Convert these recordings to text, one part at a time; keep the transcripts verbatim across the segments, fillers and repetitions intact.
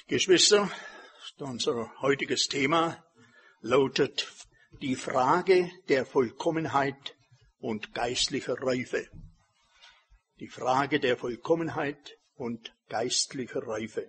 Geschwister, unser heutiges Thema lautet die Frage der Vollkommenheit und geistlicher Reife. Die Frage der Vollkommenheit und geistlicher Reife.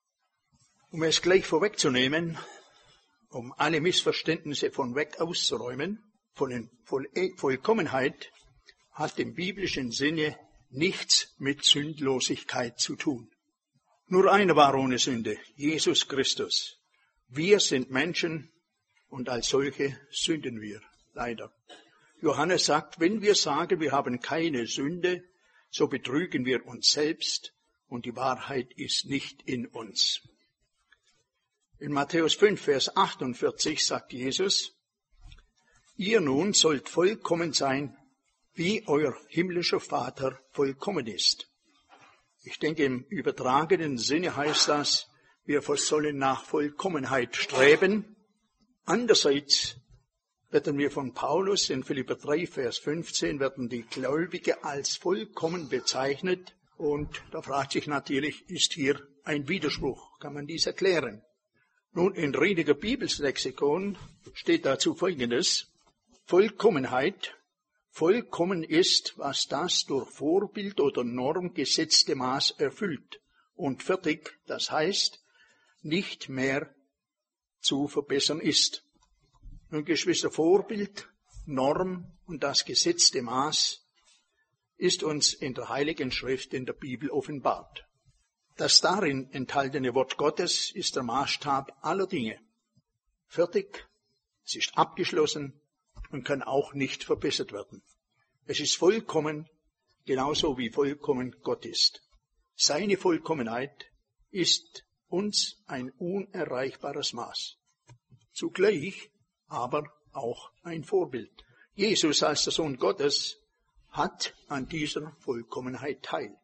Um es gleich vorwegzunehmen, um alle Missverständnisse von weg auszuräumen, Voll, Voll, Vollkommenheit hat im biblischen Sinne nichts mit Sündlosigkeit zu tun. Nur einer war ohne Sünde, Jesus Christus. Wir sind Menschen und als solche sünden wir, leider. Johannes sagt, wenn wir sagen, wir haben keine Sünde, so betrügen wir uns selbst und die Wahrheit ist nicht in uns. In Matthäus fünf, Vers achtundvierzig sagt Jesus, ihr nun sollt vollkommen sein, wie euer himmlischer Vater vollkommen ist. Ich denke, im übertragenen Sinne heißt das, wir sollen nach Vollkommenheit streben. Andererseits werden wir von Paulus in Philipper drei, Vers fünfzehn, werden die Gläubigen als vollkommen bezeichnet. Und da fragt sich natürlich, ist hier ein Widerspruch? Kann man dies erklären? Nun, in Riediger Bibellexikon steht dazu Folgendes. Vollkommenheit. Vollkommen ist, was das durch Vorbild oder Norm gesetzte Maß erfüllt. Und fertig, das heißt, nicht mehr zu verbessern ist. Nun, Geschwister, Vorbild, Norm und das gesetzte Maß ist uns in der Heiligen Schrift in der Bibel offenbart. Das darin enthaltene Wort Gottes ist der Maßstab aller Dinge. Fertig, es ist abgeschlossen und kann auch nicht verbessert werden. Es ist vollkommen, genauso wie vollkommen Gott ist. Seine Vollkommenheit ist uns ein unerreichbares Maß. Zugleich aber auch ein Vorbild. Jesus als der Sohn Gottes hat an dieser Vollkommenheit teil.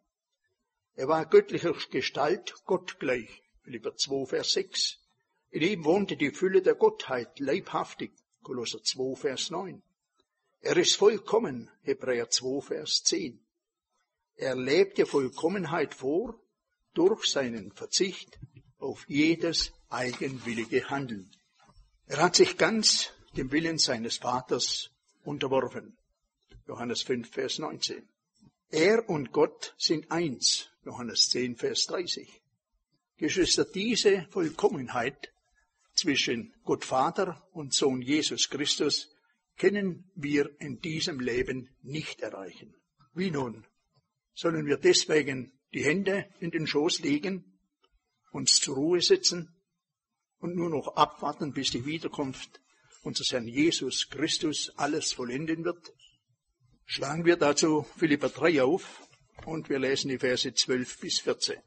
Er war göttlicher Gestalt gottgleich, Philipper zwei, Vers sechs. In ihm wohnte die Fülle der Gottheit leibhaftig, Kolosser zwei, Vers neun. Er ist vollkommen, Hebräer zwei, Vers zehn. Er lebte Vollkommenheit vor durch seinen Verzicht auf jedes eigenwillige Handeln. Er hat sich ganz dem Willen seines Vaters unterworfen, Johannes fünf, Vers neunzehn. Er und Gott sind eins, Johannes zehn, Vers dreißig. Geschwister, diese Vollkommenheit zwischen Gott Vater und Sohn Jesus Christus können wir in diesem Leben nicht erreichen. Wie nun? Sollen wir deswegen die Hände in den Schoß legen, uns zur Ruhe setzen und nur noch abwarten, bis die Wiederkunft unseres Herrn Jesus Christus alles vollenden wird? Schlagen wir dazu Philipper drei auf und wir lesen die Verse zwölf bis vierzehn.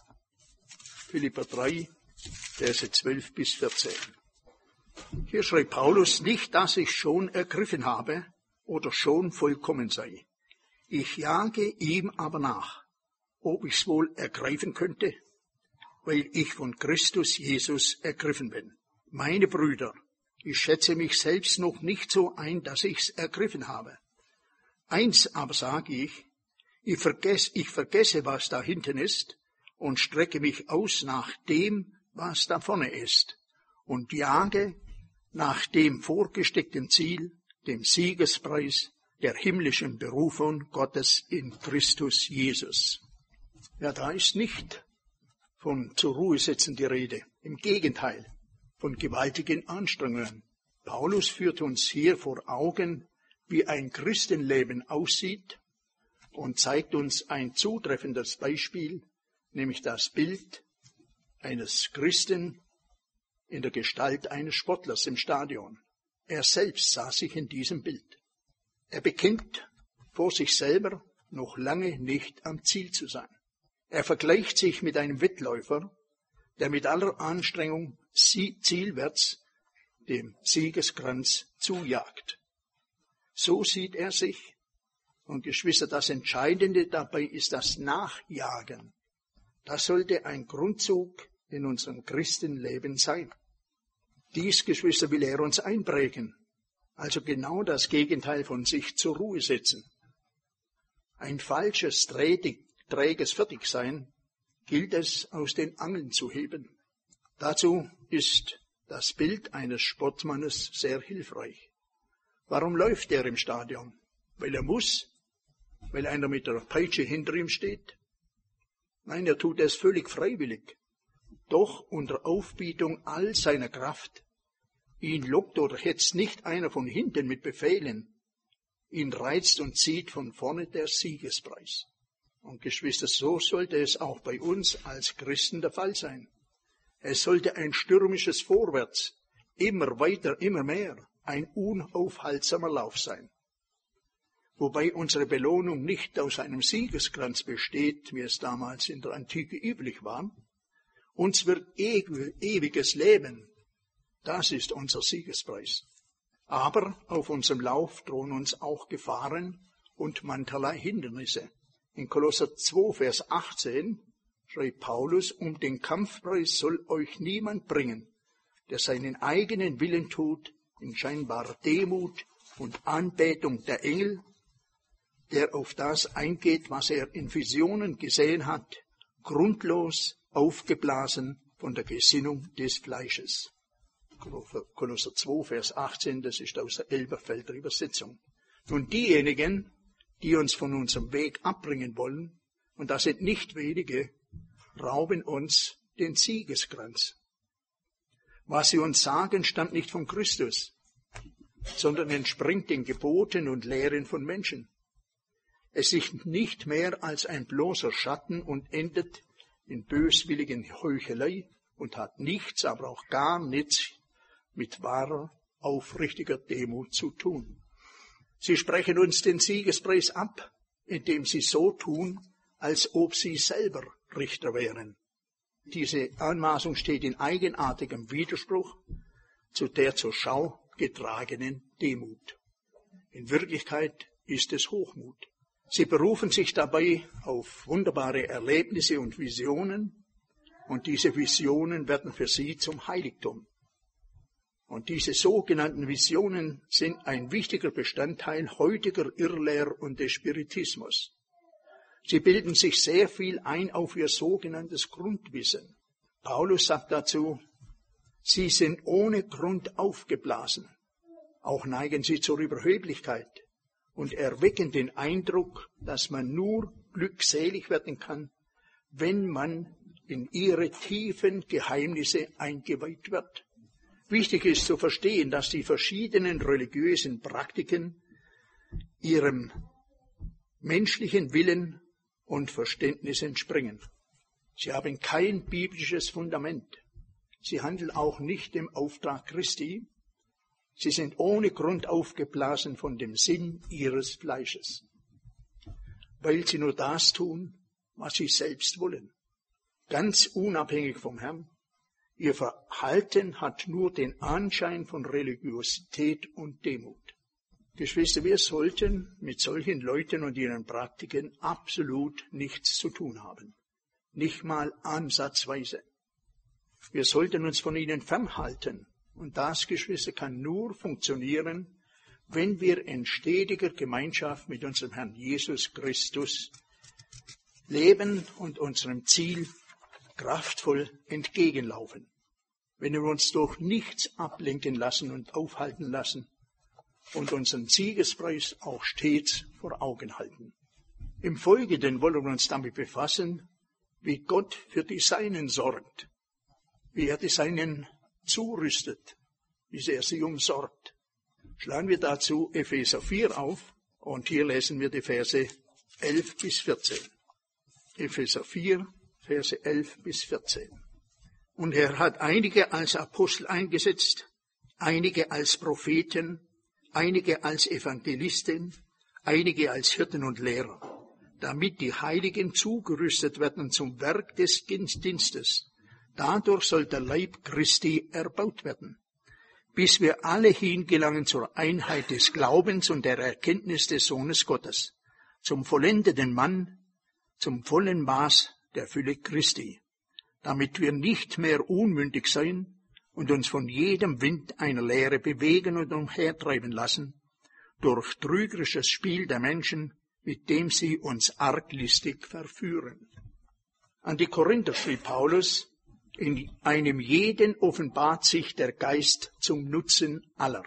Philipper drei, Verse zwölf bis vierzehn. Hier schreibt Paulus, nicht, dass ich schon ergriffen habe oder schon vollkommen sei. Ich jage ihm aber nach, ob ich's wohl ergreifen könnte, weil ich von Christus Jesus ergriffen bin. Meine Brüder, ich schätze mich selbst noch nicht so ein, dass ich's ergriffen habe. Eins aber sage ich, ich vergesse, ich vergesse, was da hinten ist und strecke mich aus nach dem, was da vorne ist und jage nach dem vorgesteckten Ziel, dem Siegespreis der himmlischen Berufung Gottes in Christus Jesus. Ja, da ist nicht von zur Ruhe setzen die Rede. Im Gegenteil, von gewaltigen Anstrengungen. Paulus führt uns hier vor Augen, wie ein Christenleben aussieht und zeigt uns ein zutreffendes Beispiel, nämlich das Bild eines Christen in der Gestalt eines Sportlers im Stadion. Er selbst sah sich in diesem Bild. Er bekennt vor sich selber, noch lange nicht am Ziel zu sein. Er vergleicht sich mit einem Wettläufer, der mit aller Anstrengung zielwärts dem Siegeskranz zujagt. So sieht er sich. Und Geschwister, das Entscheidende dabei ist das Nachjagen. Das sollte ein Grundzug in unserem Christenleben sein. Dies, Geschwister, will er uns einprägen. Also genau das Gegenteil von sich zur Ruhe setzen. Ein falsches, träges Fertigsein gilt es aus den Angeln zu heben. Dazu ist das Bild eines Sportmannes sehr hilfreich. Warum läuft er im Stadion? Weil er muss? Weil einer mit der Peitsche hinter ihm steht? Nein, er tut es völlig freiwillig, doch unter Aufbietung all seiner Kraft. Ihn lockt oder hetzt nicht einer von hinten mit Befehlen. Ihn reizt und zieht von vorne der Siegespreis. Und Geschwister, so sollte es auch bei uns als Christen der Fall sein. Es sollte ein stürmisches Vorwärts, immer weiter, immer mehr, ein unaufhaltsamer Lauf sein. Wobei unsere Belohnung nicht aus einem Siegeskranz besteht, wie es damals in der Antike üblich war. Uns wird ewiges Leben, das ist unser Siegespreis. Aber auf unserem Lauf drohen uns auch Gefahren und mancherlei Hindernisse. In Kolosser zwei, Vers achtzehn schreibt Paulus, um den Kampfpreis soll euch niemand bringen, der seinen eigenen Willen tut, in scheinbarer Demut und Anbetung der Engel, der auf das eingeht, was er in Visionen gesehen hat, grundlos aufgeblasen von der Gesinnung des Fleisches. Kolosser zwei, Vers achtzehn, das ist aus der Elberfelder Übersetzung. Nun diejenigen, die uns von unserem Weg abbringen wollen, und das sind nicht wenige, rauben uns den Siegeskranz. Was sie uns sagen, stammt nicht von Christus, sondern entspringt den Geboten und Lehren von Menschen. Es ist nicht mehr als ein bloßer Schatten und endet in böswilligen Heuchelei und hat nichts, aber auch gar nichts mit wahrer, aufrichtiger Demut zu tun. Sie sprechen uns den Siegespreis ab, indem sie so tun, als ob sie selber Richter wären. Diese Anmaßung steht in eigenartigem Widerspruch zu der zur Schau getragenen Demut. In Wirklichkeit ist es Hochmut. Sie berufen sich dabei auf wunderbare Erlebnisse und Visionen, und diese Visionen werden für sie zum Heiligtum. Und diese sogenannten Visionen sind ein wichtiger Bestandteil heutiger Irrlehr und des Spiritismus. Sie bilden sich sehr viel ein auf ihr sogenanntes Grundwissen. Paulus sagt dazu, sie sind ohne Grund aufgeblasen. Auch neigen sie zur Überheblichkeit und erwecken den Eindruck, dass man nur glückselig werden kann, wenn man in ihre tiefen Geheimnisse eingeweiht wird. Wichtig ist zu verstehen, dass die verschiedenen religiösen Praktiken ihrem menschlichen Willen und Verständnis entspringen. Sie haben kein biblisches Fundament. Sie handeln auch nicht im Auftrag Christi. Sie sind ohne Grund aufgeblasen von dem Sinn ihres Fleisches, weil sie nur das tun, was sie selbst wollen, ganz unabhängig vom Herrn. Ihr Verhalten hat nur den Anschein von Religiosität und Demut. Geschwister, wir sollten mit solchen Leuten und ihren Praktiken absolut nichts zu tun haben. Nicht mal ansatzweise. Wir sollten uns von ihnen fernhalten. Und das, Geschwister, kann nur funktionieren, wenn wir in stetiger Gemeinschaft mit unserem Herrn Jesus Christus leben und unserem Ziel kraftvoll entgegenlaufen. Wenn wir uns durch nichts ablenken lassen und aufhalten lassen und unseren Siegespreis auch stets vor Augen halten. Im Folgenden wollen wir uns damit befassen, wie Gott für die Seinen sorgt, wie er die Seinen zurüstet, wie sehr er sie umsorgt. Schlagen wir dazu Epheser vier auf und hier lesen wir die Verse elf bis vierzehn. Epheser vier, Verse elf bis vierzehn. Und er hat einige als Apostel eingesetzt, einige als Propheten, einige als Evangelisten, einige als Hirten und Lehrer, damit die Heiligen zugerüstet werden zum Werk des Dienstes. Dadurch soll der Leib Christi erbaut werden, bis wir alle hingelangen zur Einheit des Glaubens und der Erkenntnis des Sohnes Gottes, zum vollendeten Mann, zum vollen Maß der Fülle Christi, damit wir nicht mehr unmündig sein und uns von jedem Wind einer Lehre bewegen und umhertreiben lassen, durch trügerisches Spiel der Menschen, mit dem sie uns arglistig verführen. An die Korinther schrieb Paulus, In einem jeden offenbart sich der Geist zum Nutzen aller.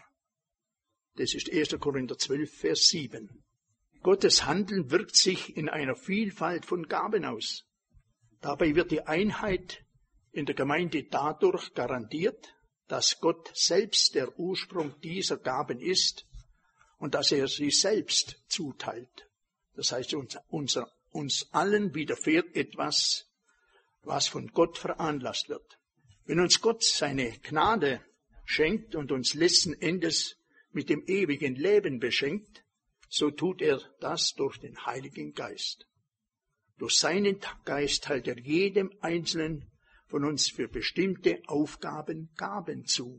Das ist erster Korinther zwölf, Vers sieben. Gottes Handeln wirkt sich in einer Vielfalt von Gaben aus. Dabei wird die Einheit in der Gemeinde dadurch garantiert, dass Gott selbst der Ursprung dieser Gaben ist und dass er sie selbst zuteilt. Das heißt, uns, unser, uns allen widerfährt etwas, was von Gott veranlasst wird. Wenn uns Gott seine Gnade schenkt und uns letzten Endes mit dem ewigen Leben beschenkt, so tut er das durch den Heiligen Geist. Durch seinen Geist teilt er jedem Einzelnen von uns für bestimmte Aufgaben Gaben zu.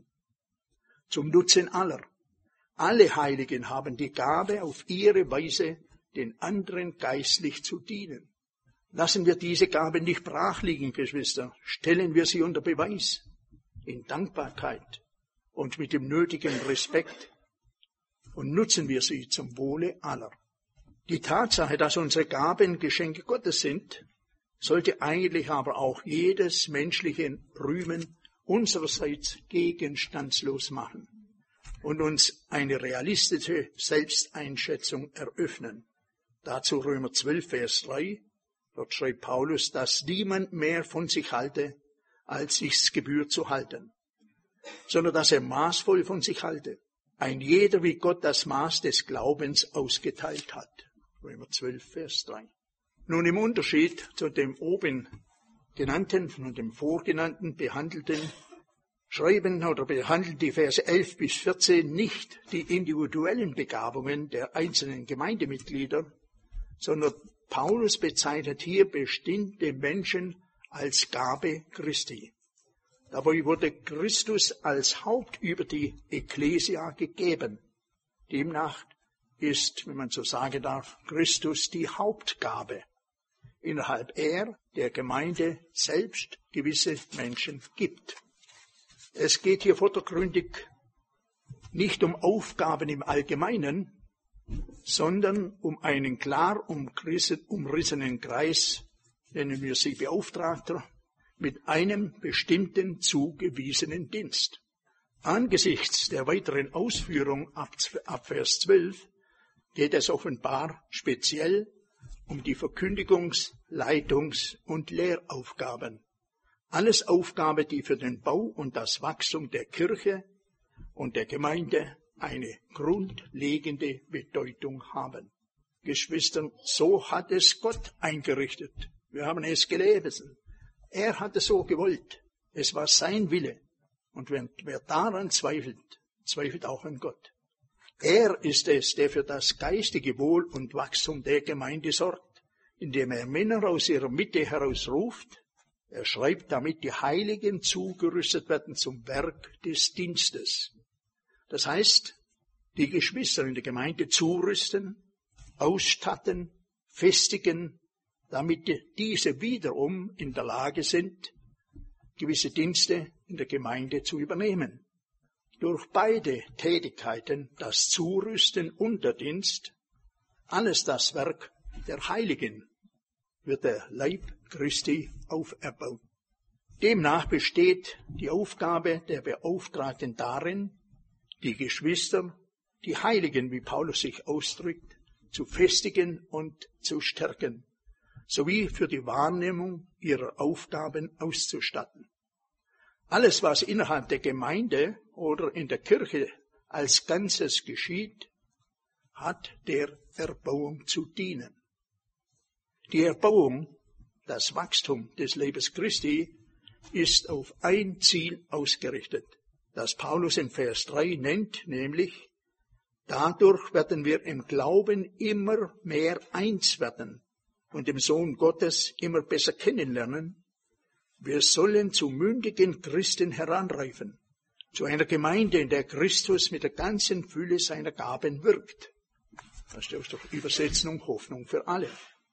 Zum Nutzen aller. Alle Heiligen haben die Gabe, auf ihre Weise den anderen geistlich zu dienen. Lassen wir diese Gaben nicht brach liegen, Geschwister. Stellen wir sie unter Beweis, in Dankbarkeit und mit dem nötigen Respekt, und nutzen wir sie zum Wohle aller. Die Tatsache, dass unsere Gaben Geschenke Gottes sind, sollte eigentlich aber auch jedes menschliche Rühmen unsererseits gegenstandslos machen und uns eine realistische Selbsteinschätzung eröffnen. Dazu Römer zwölf, Vers drei. Dort schreibt Paulus, dass niemand mehr von sich halte, als sich's gebührt zu halten, sondern dass er maßvoll von sich halte. Ein jeder, wie Gott das Maß des Glaubens ausgeteilt hat. Römer zwölf, Vers drei. Nun im Unterschied zu dem oben genannten und dem vorgenannten behandelten, schreiben oder behandeln die Verse elf bis vierzehn nicht die individuellen Begabungen der einzelnen Gemeindemitglieder, sondern Paulus bezeichnet hier bestimmte Menschen als Gabe Christi. Dabei wurde Christus als Haupt über die Ekklesia gegeben. Demnach ist, wenn man so sagen darf, Christus die Hauptgabe, innerhalb er der Gemeinde selbst gewisse Menschen gibt. Es geht hier vordergründig nicht um Aufgaben im Allgemeinen, sondern um einen klar umrissenen Kreis, nennen wir sie Beauftragter, mit einem bestimmten zugewiesenen Dienst. Angesichts der weiteren Ausführung ab, ab Vers zwölf geht es offenbar speziell um die Verkündigungs-, Leitungs- und Lehraufgaben. Alles Aufgabe, die für den Bau und das Wachstum der Kirche und der Gemeinde eine grundlegende Bedeutung haben. Geschwister, so hat es Gott eingerichtet. Wir haben es gelesen. Er hat es so gewollt. Es war sein Wille. Und wer, wer daran zweifelt, zweifelt auch an Gott. Er ist es, der für das geistige Wohl und Wachstum der Gemeinde sorgt, indem er Männer aus ihrer Mitte herausruft. Er schreibt, damit die Heiligen zugerüstet werden zum Werk des Dienstes. Das heißt, die Geschwister in der Gemeinde zurüsten, ausstatten, festigen, damit diese wiederum in der Lage sind, gewisse Dienste in der Gemeinde zu übernehmen. Durch beide Tätigkeiten, das Zurüsten und der Dienst, alles das Werk der Heiligen, wird der Leib Christi auferbaut. Demnach besteht die Aufgabe der Beauftragten darin, die Geschwister, die Heiligen, wie Paulus sich ausdrückt, zu festigen und zu stärken, sowie für die Wahrnehmung ihrer Aufgaben auszustatten. Alles, was innerhalb der Gemeinde oder in der Kirche als Ganzes geschieht, hat der Erbauung zu dienen. Die Erbauung, das Wachstum des Leibes Christi, ist auf ein Ziel ausgerichtet, das Paulus in Vers drei nennt, nämlich, dadurch werden wir im Glauben immer mehr eins werden und dem Sohn Gottes immer besser kennenlernen. Wir sollen zu mündigen Christen heranreifen, zu einer Gemeinde, in der Christus mit der ganzen Fülle seiner Gaben wirkt. Das ist doch Übersetzung, Hoffnung für alle.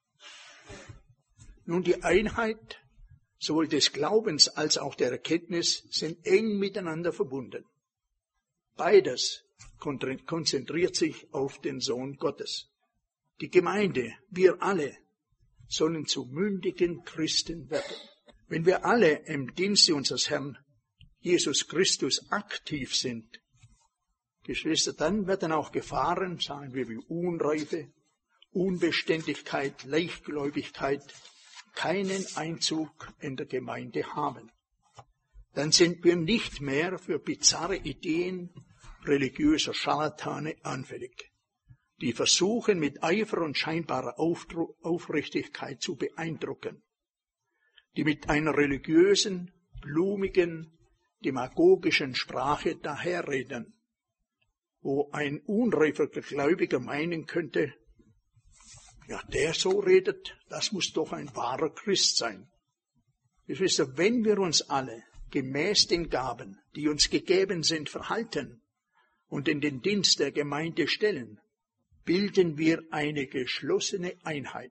Nun, die Einheit sowohl des Glaubens als auch der Erkenntnis sind eng miteinander verbunden. Beides konzentriert sich auf den Sohn Gottes. Die Gemeinde, wir alle, sollen zu mündigen Christen werden. Wenn wir alle im Dienste unseres Herrn Jesus Christus aktiv sind, Geschwister, dann werden auch Gefahren, sagen wir wie Unreife, Unbeständigkeit, Leichtgläubigkeit, keinen Einzug in der Gemeinde haben. Dann sind wir nicht mehr für bizarre Ideen religiöser Scharlatane anfällig, die versuchen, mit Eifer und scheinbarer Aufrichtigkeit zu beeindrucken, die mit einer religiösen, blumigen, demagogischen Sprache daherreden, wo ein unreifer Gläubiger meinen könnte, ja, der so redet, das muss doch ein wahrer Christ sein. Geschwister, wenn wir uns alle gemäß den Gaben, die uns gegeben sind, verhalten und in den Dienst der Gemeinde stellen, bilden wir eine geschlossene Einheit,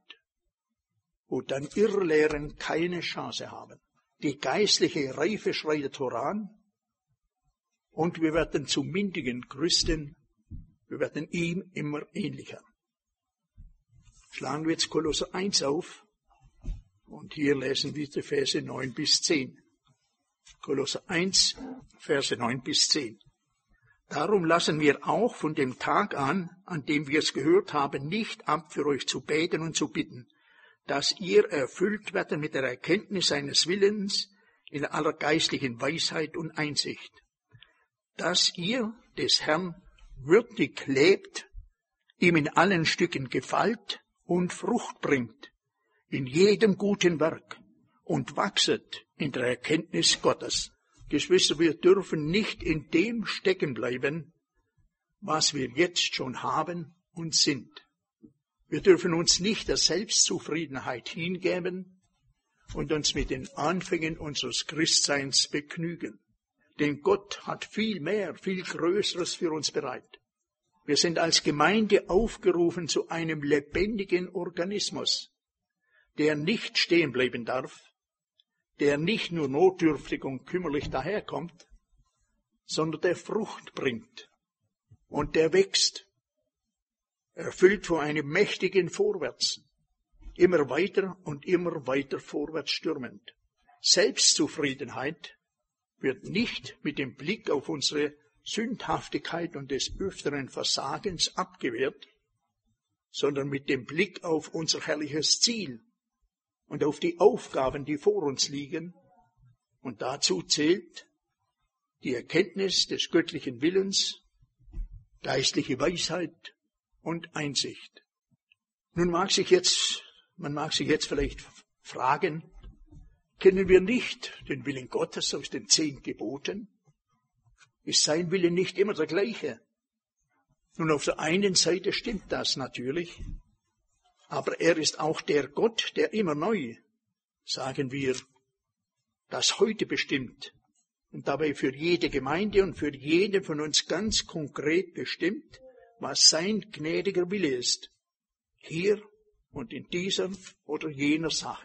wo dann Irrlehren keine Chance haben. Die geistliche Reife schreitet voran und wir werden zu mündigen Christen, wir werden ihm immer ähnlicher. Schlagen wir jetzt Kolosser eins auf und hier lesen wir die Verse neun bis zehn. Kolosser eins, Verse neun bis zehn. Darum lassen wir auch von dem Tag an, an dem wir es gehört haben, nicht ab, für euch zu beten und zu bitten, dass ihr erfüllt werdet mit der Erkenntnis seines Willens in aller geistlichen Weisheit und Einsicht, dass ihr des Herrn würdig lebt, ihm in allen Stücken gefällt und Frucht bringt, in jedem guten Werk und wachset in der Erkenntnis Gottes. Geschwister, wir dürfen nicht in dem stecken bleiben, was wir jetzt schon haben und sind. Wir dürfen uns nicht der Selbstzufriedenheit hingeben und uns mit den Anfängen unseres Christseins begnügen. Denn Gott hat viel mehr, viel Größeres für uns bereit. Wir sind als Gemeinde aufgerufen zu einem lebendigen Organismus, der nicht stehen bleiben darf, der nicht nur notdürftig und kümmerlich daherkommt, sondern der Frucht bringt und der wächst, erfüllt von einem mächtigen Vorwärts, immer weiter und immer weiter vorwärts stürmend. Selbstzufriedenheit wird nicht mit dem Blick auf unsere Sündhaftigkeit und des öfteren Versagens abgewehrt, sondern mit dem Blick auf unser herrliches Ziel und auf die Aufgaben, die vor uns liegen. Und dazu zählt die Erkenntnis des göttlichen Willens, geistliche Weisheit und Einsicht. Nun mag sich jetzt, man mag sich jetzt vielleicht fragen, kennen wir nicht den Willen Gottes aus den zehn Geboten? Ist sein Wille nicht immer der gleiche? Nun, auf der einen Seite stimmt das natürlich, aber er ist auch der Gott, der immer neu, sagen wir, das heute bestimmt und dabei für jede Gemeinde und für jeden von uns ganz konkret bestimmt, was sein gnädiger Wille ist, hier und in dieser oder jener Sache.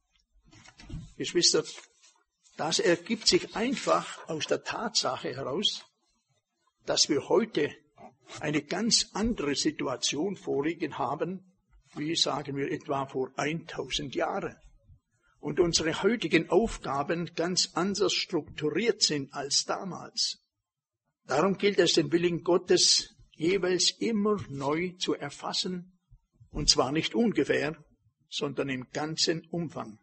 Geschwister, das ergibt sich einfach aus der Tatsache heraus, dass wir heute eine ganz andere Situation vorliegen haben, wie sagen wir etwa vor tausend Jahren. Und unsere heutigen Aufgaben ganz anders strukturiert sind als damals. Darum gilt es, den Willen Gottes jeweils immer neu zu erfassen, und zwar nicht ungefähr, sondern im ganzen Umfang.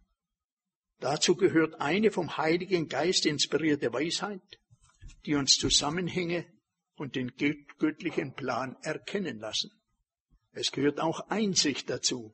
Dazu gehört eine vom Heiligen Geist inspirierte Weisheit, die uns Zusammenhänge und den göttlichen Plan erkennen lassen. Es gehört auch Einsicht dazu,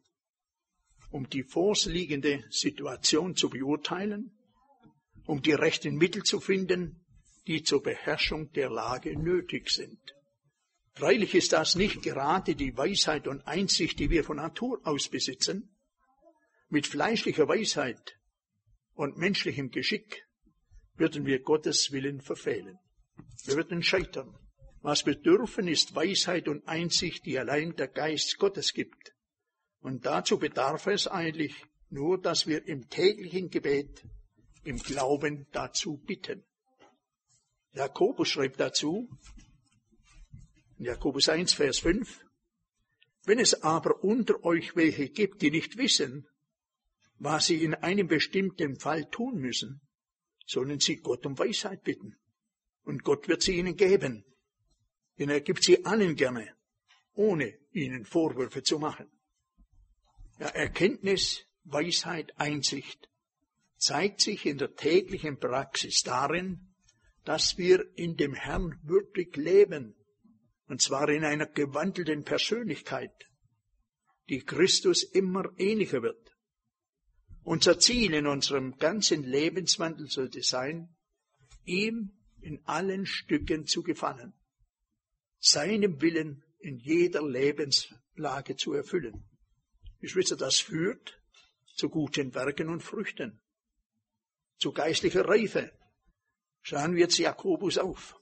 um die vorliegende Situation zu beurteilen, um die rechten Mittel zu finden, die zur Beherrschung der Lage nötig sind. Freilich ist das nicht gerade die Weisheit und Einsicht, die wir von Natur aus besitzen. Mit fleischlicher Weisheit und menschlichem Geschick würden wir Gottes Willen verfehlen. Wir würden scheitern. Was wir dürfen, ist Weisheit und Einsicht, die allein der Geist Gottes gibt. Und dazu bedarf es eigentlich nur, dass wir im täglichen Gebet, im Glauben dazu bitten. Jakobus schreibt dazu, in Jakobus eins, Vers fünf, wenn es aber unter euch welche gibt, die nicht wissen, was sie in einem bestimmten Fall tun müssen, sollen sie Gott um Weisheit bitten. Und Gott wird sie ihnen geben. Denn er gibt sie allen gerne, ohne ihnen Vorwürfe zu machen. Ja, Erkenntnis, Weisheit, Einsicht zeigt sich in der täglichen Praxis darin, dass wir in dem Herrn würdig leben, und zwar in einer gewandelten Persönlichkeit, die Christus immer ähnlicher wird. Unser Ziel in unserem ganzen Lebenswandel sollte sein, ihm in allen Stücken zu gefallen, seinem Willen in jeder Lebenslage zu erfüllen. Geschwister, das führt zu guten Werken und Früchten, zu geistlicher Reife. Schauen wir jetzt Jakobus auf.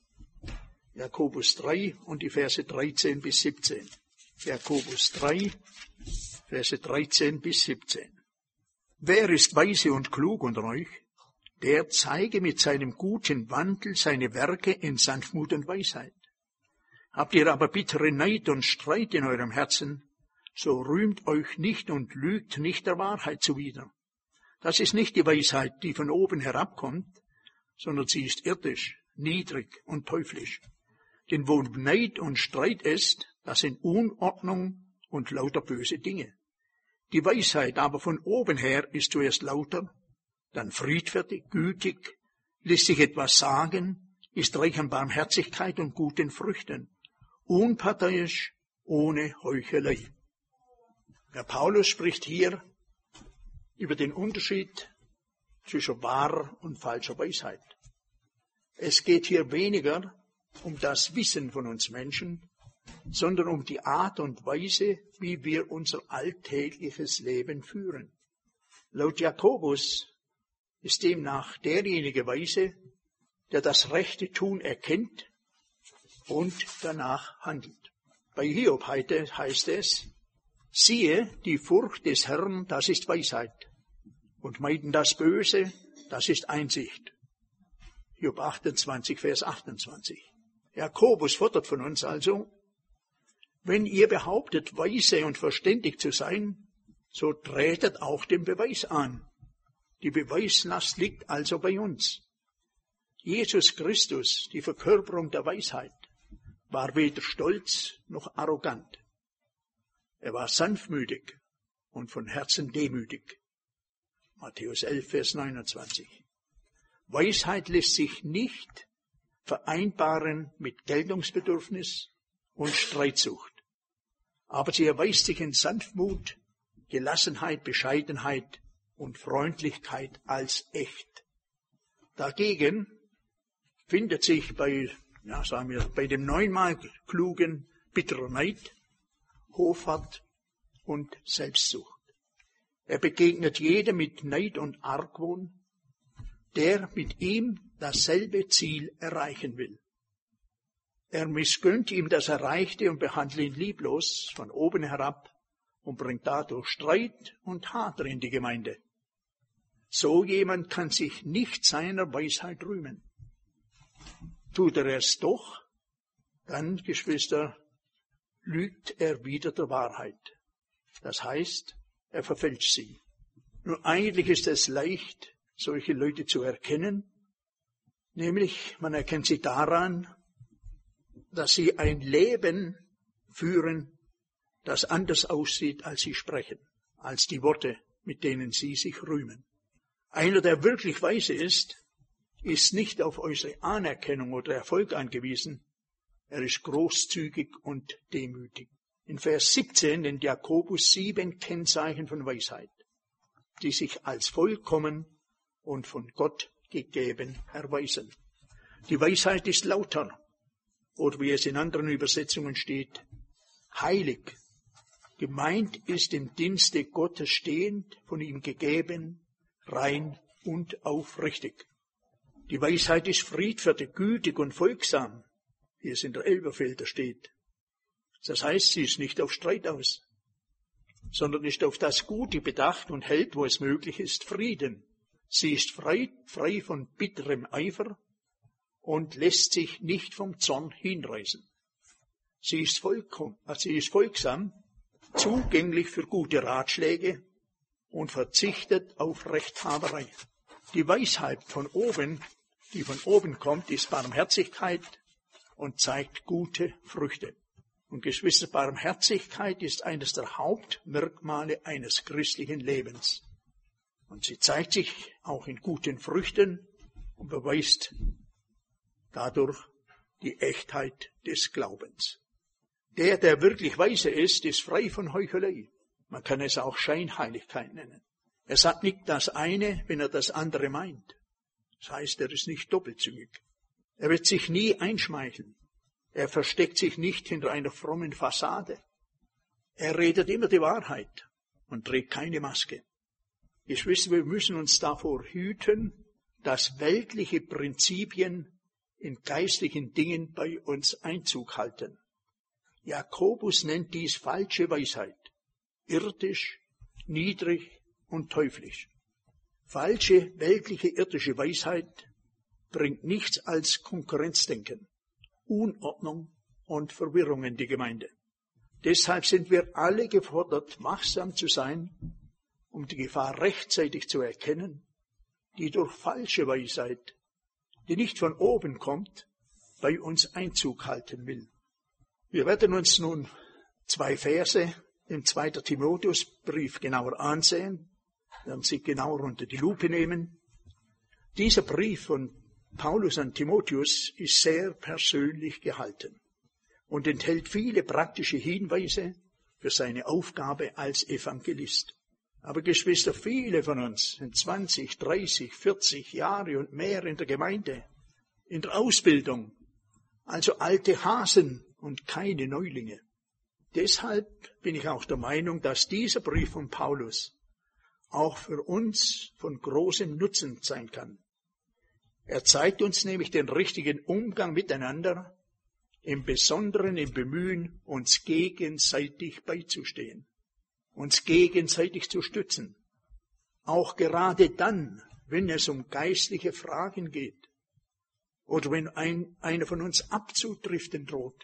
Jakobus drei und die Verse dreizehn bis siebzehn. Jakobus drei, Verse dreizehn bis siebzehn. Wer ist weise und klug unter euch? Der zeige mit seinem guten Wandel seine Werke in Sanftmut und Weisheit. Habt ihr aber bittere Neid und Streit in eurem Herzen, so rühmt euch nicht und lügt nicht der Wahrheit zuwider. Das ist nicht die Weisheit, die von oben herabkommt, sondern sie ist irdisch, niedrig und teuflisch. Denn wo Neid und Streit ist, das sind Unordnung und lauter böse Dinge. Die Weisheit aber von oben her ist zuerst lauter, dann friedfertig, gütig, lässt sich etwas sagen, ist reich an Barmherzigkeit und guten Früchten, unparteiisch, ohne Heuchelei. Der Paulus spricht hier über den Unterschied zwischen wahrer und falscher Weisheit. Es geht hier weniger um das Wissen von uns Menschen, sondern um die Art und Weise, wie wir unser alltägliches Leben führen. Laut Jakobus ist demnach derjenige weise, der das rechte Tun erkennt und danach handelt. Bei Hiob heute heißt es, siehe, die Furcht des Herrn, das ist Weisheit, und meiden das Böse, das ist Einsicht. Hiob achtundzwanzig, Vers achtundzwanzig. Jakobus fordert von uns also, wenn ihr behauptet, weise und verständig zu sein, so tretet auch den Beweis an. Die Beweislast liegt also bei uns. Jesus Christus, die Verkörperung der Weisheit, war weder stolz noch arrogant. Er war sanftmütig und von Herzen demütig. Matthäus elf, Vers neunundzwanzig. Weisheit lässt sich nicht vereinbaren mit Geltungsbedürfnis und Streitsucht. Aber sie erweist sich in Sanftmut, Gelassenheit, Bescheidenheit und Freundlichkeit als echt. Dagegen findet sich bei, ja, sagen wir, bei dem neunmal klugen bitterer Neid, Hoffart und Selbstsucht. Er begegnet jedem mit Neid und Argwohn, der mit ihm dasselbe Ziel erreichen will. Er missgönnt ihm das Erreichte und behandelt ihn lieblos von oben herab und bringt dadurch Streit und Hader in die Gemeinde. So jemand kann sich nicht seiner Weisheit rühmen. Tut er es doch, dann, Geschwister, lügt er wider der Wahrheit. Das heißt, er verfälscht sie. Nur eigentlich ist es leicht, solche Leute zu erkennen, nämlich man erkennt sie daran, dass sie ein Leben führen, das anders aussieht, als sie sprechen, als die Worte, mit denen sie sich rühmen. Einer, der wirklich weise ist, ist nicht auf äußere Anerkennung oder Erfolg angewiesen, er ist großzügig und demütig. In Vers siebzehn nennt Jakobus sieben Kennzeichen von Weisheit, die sich als vollkommen und von Gott gegeben erweisen. Die Weisheit ist lauter, oder wie es in anderen Übersetzungen steht, heilig. Gemeint ist im Dienste Gottes stehend, von ihm gegeben, rein und aufrichtig. Die Weisheit ist friedfertig, gütig und folgsam, wie es in der Elberfelder steht. Das heißt, sie ist nicht auf Streit aus, sondern ist auf das Gute bedacht und hält, wo es möglich ist, Frieden. Sie ist frei, frei von bitterem Eifer und lässt sich nicht vom Zorn hinreißen. Sie ist, vollkommen, also sie ist folgsam, zugänglich für gute Ratschläge und verzichtet auf Rechthaberei. Die Weisheit von oben, die von oben kommt, ist Barmherzigkeit und zeigt gute Früchte. Und Geschwister, Barmherzigkeit ist eines der Hauptmerkmale eines christlichen Lebens. Und sie zeigt sich auch in guten Früchten und beweist dadurch die Echtheit des Glaubens. Der, der wirklich weise ist, ist frei von Heuchelei. Man kann es auch Scheinheiligkeit nennen. Er sagt nicht das eine, wenn er das andere meint. Das heißt, er ist nicht doppelzüngig. Er wird sich nie einschmeicheln. Er versteckt sich nicht hinter einer frommen Fassade. Er redet immer die Wahrheit und trägt keine Maske. Geschwister, wir müssen uns davor hüten, dass weltliche Prinzipien in geistlichen Dingen bei uns Einzug halten. Jakobus nennt dies falsche Weisheit, irdisch, niedrig und teuflisch. Falsche, weltliche, irdische Weisheit bringt nichts als Konkurrenzdenken, Unordnung und Verwirrung in die Gemeinde. Deshalb sind wir alle gefordert, wachsam zu sein, um die Gefahr rechtzeitig zu erkennen, die durch falsche Weisheit, die nicht von oben kommt, bei uns Einzug halten will. Wir werden uns nun zwei Verse im zweiten Timotheusbrief genauer ansehen, werden sie genauer unter die Lupe nehmen. Dieser Brief von Paulus an Timotheus ist sehr persönlich gehalten und enthält viele praktische Hinweise für seine Aufgabe als Evangelist. Aber Geschwister, viele von uns sind zwanzig, dreißig, vierzig Jahre und mehr in der Gemeinde, in der Ausbildung, also alte Hasen und keine Neulinge. Deshalb bin ich auch der Meinung, dass dieser Brief von Paulus auch für uns von großem Nutzen sein kann. Er zeigt uns nämlich den richtigen Umgang miteinander, im Besonderen im Bemühen, uns gegenseitig beizustehen, uns gegenseitig zu stützen, auch gerade dann, wenn es um geistliche Fragen geht oder wenn ein, einer von uns abzudriften droht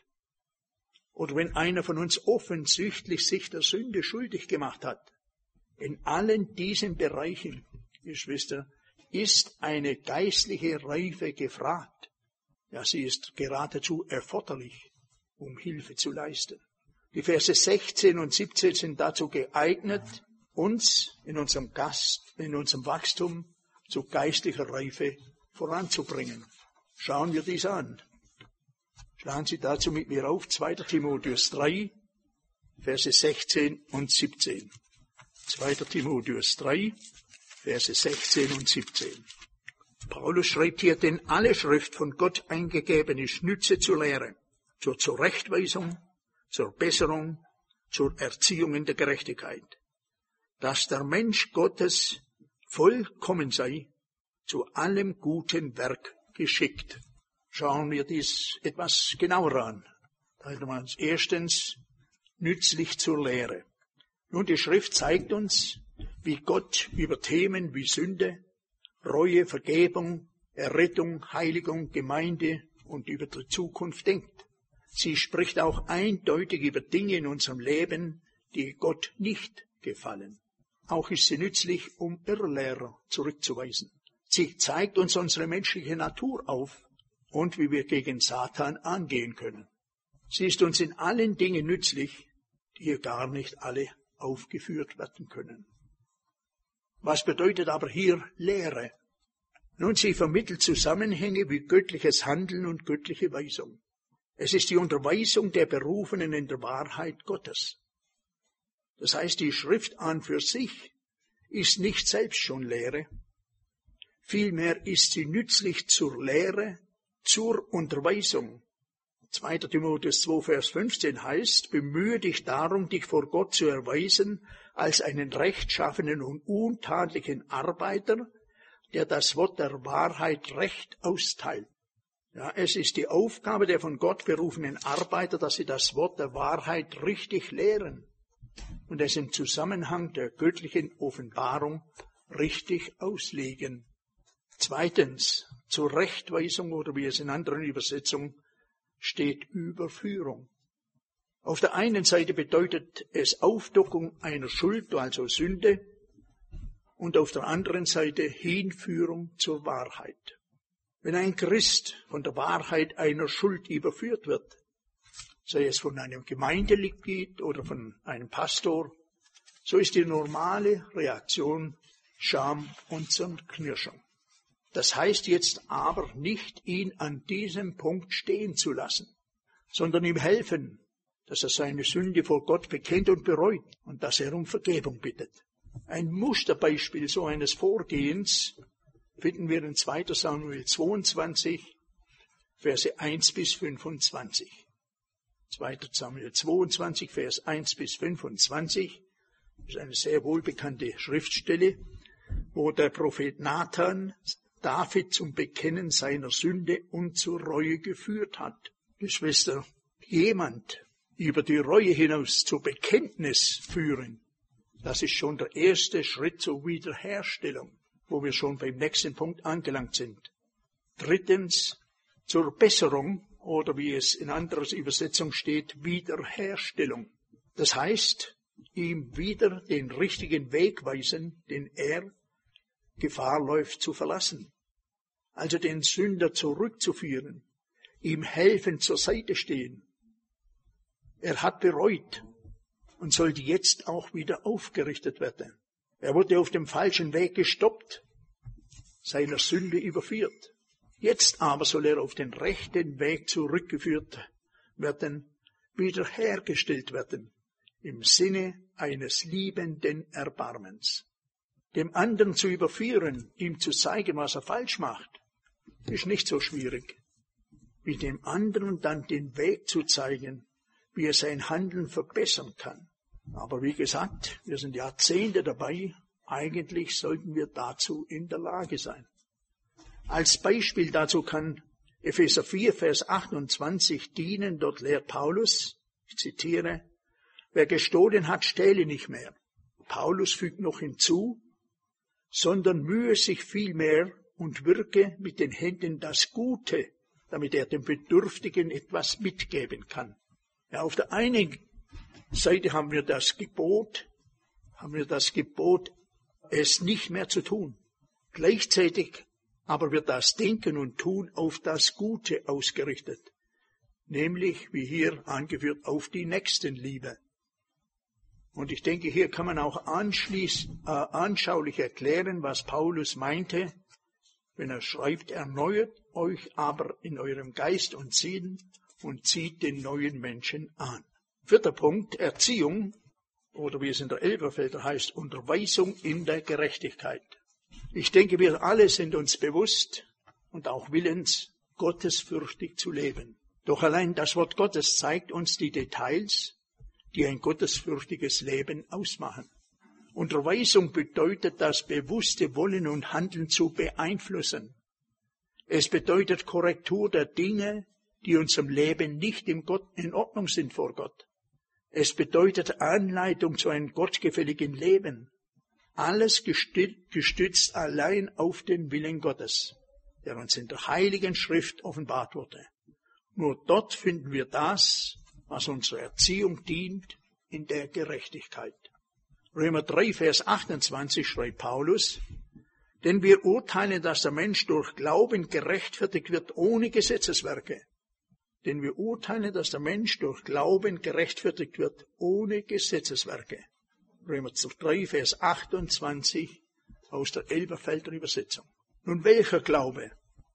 oder wenn einer von uns offensichtlich sich der Sünde schuldig gemacht hat. In allen diesen Bereichen, Geschwister, ist eine geistliche Reife gefragt. Ja, sie ist geradezu erforderlich, um Hilfe zu leisten. Die Verse sechzehn und siebzehn sind dazu geeignet, uns in unserem Gast, in unserem Wachstum zu geistlicher Reife voranzubringen. Schauen wir dies an. Schlagen Sie dazu mit mir auf, zweiter Timotheus drei, Verse sechzehn und siebzehn. zweiter Timotheus drei, Verse sechzehn und siebzehn. Paulus schreibt hier, denn alle Schrift von Gott eingegeben ist Nütze zur Lehre, zur Zurechtweisung, zur Besserung, zur Erziehung in der Gerechtigkeit, dass der Mensch Gottes vollkommen sei, zu allem guten Werk geschickt. Schauen wir dies etwas genauer an. Erstens, nützlich zur Lehre. Nun, die Schrift zeigt uns, wie Gott über Themen wie Sünde, Reue, Vergebung, Errettung, Heiligung, Gemeinde und über die Zukunft denkt. Sie spricht auch eindeutig über Dinge in unserem Leben, die Gott nicht gefallen. Auch ist sie nützlich, um Irrlehrer zurückzuweisen. Sie zeigt uns unsere menschliche Natur auf und wie wir gegen Satan angehen können. Sie ist uns in allen Dingen nützlich, die hier gar nicht alle aufgeführt werden können. Was bedeutet aber hier Lehre? Nun, sie vermittelt Zusammenhänge wie göttliches Handeln und göttliche Weisung. Es ist die Unterweisung der Berufenen in der Wahrheit Gottes. Das heißt, die Schrift an für sich ist nicht selbst schon Lehre. Vielmehr ist sie nützlich zur Lehre, zur Unterweisung. zweiter Timotheus zwei, Vers fünfzehn heißt, bemühe dich darum, dich vor Gott zu erweisen als einen rechtschaffenen und untadlichen Arbeiter, der das Wort der Wahrheit recht austeilt. Ja, es ist die Aufgabe der von Gott berufenen Arbeiter, dass sie das Wort der Wahrheit richtig lehren und es im Zusammenhang der göttlichen Offenbarung richtig auslegen. Zweitens, zur Rechtweisung oder wie es in anderen Übersetzungen steht, Überführung. Auf der einen Seite bedeutet es Aufdeckung einer Schuld, also Sünde, und auf der anderen Seite Hinführung zur Wahrheit. Wenn ein Christ von der Wahrheit einer Schuld überführt wird, sei es von einem Gemeindemitglied oder von einem Pastor, so ist die normale Reaktion Scham und Zerknirschung. Das heißt jetzt aber nicht, ihn an diesem Punkt stehen zu lassen, sondern ihm helfen, dass er seine Sünde vor Gott bekennt und bereut und dass er um Vergebung bittet. Ein Musterbeispiel so eines Vorgehens finden wir in zweiter Samuel zweiundzwanzig, Verse eins bis fünfundzwanzig. zweiter Samuel zweiundzwanzig, Vers eins bis fünfundzwanzig, ist eine sehr wohlbekannte Schriftstelle, wo der Prophet Nathan David zum Bekennen seiner Sünde und zur Reue geführt hat. Geschwister, jemand über die Reue hinaus zur Bekenntnis führen, das ist schon der erste Schritt zur Wiederherstellung, wo wir schon beim nächsten Punkt angelangt sind. Drittens, zur Besserung, oder wie es in anderer Übersetzung steht, Wiederherstellung. Das heißt, ihm wieder den richtigen Weg weisen, den er Gefahr läuft zu verlassen. Also den Sünder zurückzuführen, ihm helfen, zur Seite stehen. Er hat bereut und sollte jetzt auch wieder aufgerichtet werden. Er wurde auf dem falschen Weg gestoppt, seiner Sünde überführt. Jetzt aber soll er auf den rechten Weg zurückgeführt werden, wiederhergestellt werden, im Sinne eines liebenden Erbarmens. Dem anderen zu überführen, ihm zu zeigen, was er falsch macht, ist nicht so schwierig, wie dem anderen dann den Weg zu zeigen, wie er sein Handeln verbessern kann. Aber wie gesagt, wir sind Jahrzehnte dabei, eigentlich sollten wir dazu in der Lage sein. Als Beispiel dazu kann Epheser vier, Vers achtundzwanzig dienen. Dort lehrt Paulus, ich zitiere, wer gestohlen hat, stehle nicht mehr. Paulus fügt noch hinzu, sondern mühe sich vielmehr und wirke mit den Händen das Gute, damit er dem Bedürftigen etwas mitgeben kann. Ja, auf der einen Seite haben wir das Gebot, haben wir das Gebot, es nicht mehr zu tun. Gleichzeitig aber wird das Denken und Tun auf das Gute ausgerichtet, nämlich, wie hier angeführt, auf die Nächstenliebe. Und ich denke, hier kann man auch anschließ, äh, anschaulich erklären, was Paulus meinte, wenn er schreibt, erneuert euch aber in eurem Geist und Sinn und zieht den neuen Menschen an. Vierter Punkt, Erziehung, oder wie es in der Elberfelder heißt, Unterweisung in der Gerechtigkeit. Ich denke, wir alle sind uns bewusst und auch willens, gottesfürchtig zu leben. Doch allein das Wort Gottes zeigt uns die Details, die ein gottesfürchtiges Leben ausmachen. Unterweisung bedeutet, das bewusste Wollen und Handeln zu beeinflussen. Es bedeutet Korrektur der Dinge, die in unserem Leben nicht in Ordnung sind vor Gott. Es bedeutet Anleitung zu einem gottgefälligen Leben. Alles gestützt allein auf den Willen Gottes, der uns in der Heiligen Schrift offenbart wurde. Nur dort finden wir das, was unserer Erziehung dient, in der Gerechtigkeit. Römer drei, Vers achtundzwanzig schreibt Paulus, denn wir urteilen, dass der Mensch durch Glauben gerechtfertigt wird ohne Gesetzeswerke. Denn wir urteilen, dass der Mensch durch Glauben gerechtfertigt wird ohne Gesetzeswerke. Römer drei, Vers achtundzwanzig aus der Elberfelder Übersetzung. Nun welcher Glaube?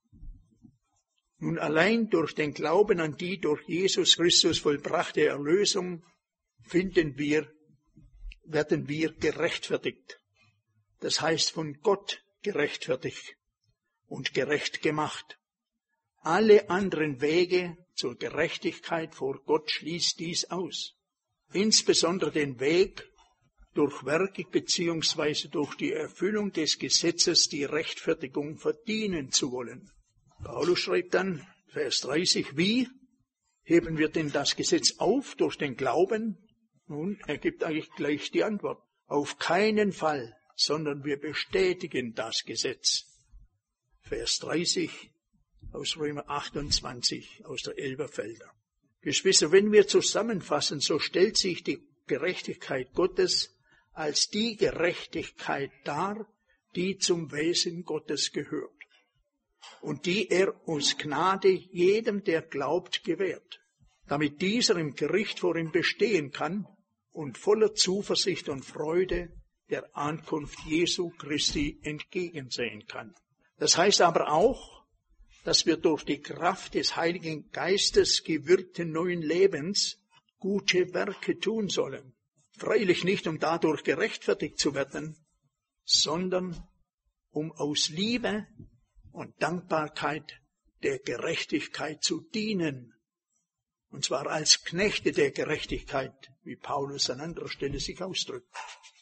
Nun allein durch den Glauben an die durch Jesus Christus vollbrachte Erlösung finden wir, werden wir gerechtfertigt. Das heißt von Gott gerechtfertigt und gerecht gemacht. Alle anderen Wege zur Gerechtigkeit vor Gott schließt dies aus. Insbesondere den Weg, durch Werke beziehungsweise durch die Erfüllung des Gesetzes die Rechtfertigung verdienen zu wollen. Paulus schreibt dann, Vers dreißig, wie heben wir denn das Gesetz auf durch den Glauben? Nun, er gibt eigentlich gleich die Antwort. Auf keinen Fall, sondern wir bestätigen das Gesetz. Vers dreißig aus Römer achtundzwanzig aus der Elberfelder. Geschwister, wenn wir zusammenfassen, so stellt sich die Gerechtigkeit Gottes als die Gerechtigkeit dar, die zum Wesen Gottes gehört und die er aus Gnade jedem, der glaubt, gewährt, damit dieser im Gericht vor ihm bestehen kann und voller Zuversicht und Freude der Ankunft Jesu Christi entgegensehen kann. Das heißt aber auch, dass wir durch die Kraft des Heiligen Geistes gewirkten neuen Lebens gute Werke tun sollen. Freilich nicht, um dadurch gerechtfertigt zu werden, sondern um aus Liebe und Dankbarkeit der Gerechtigkeit zu dienen. Und zwar als Knechte der Gerechtigkeit, wie Paulus an anderer Stelle sich ausdrückt.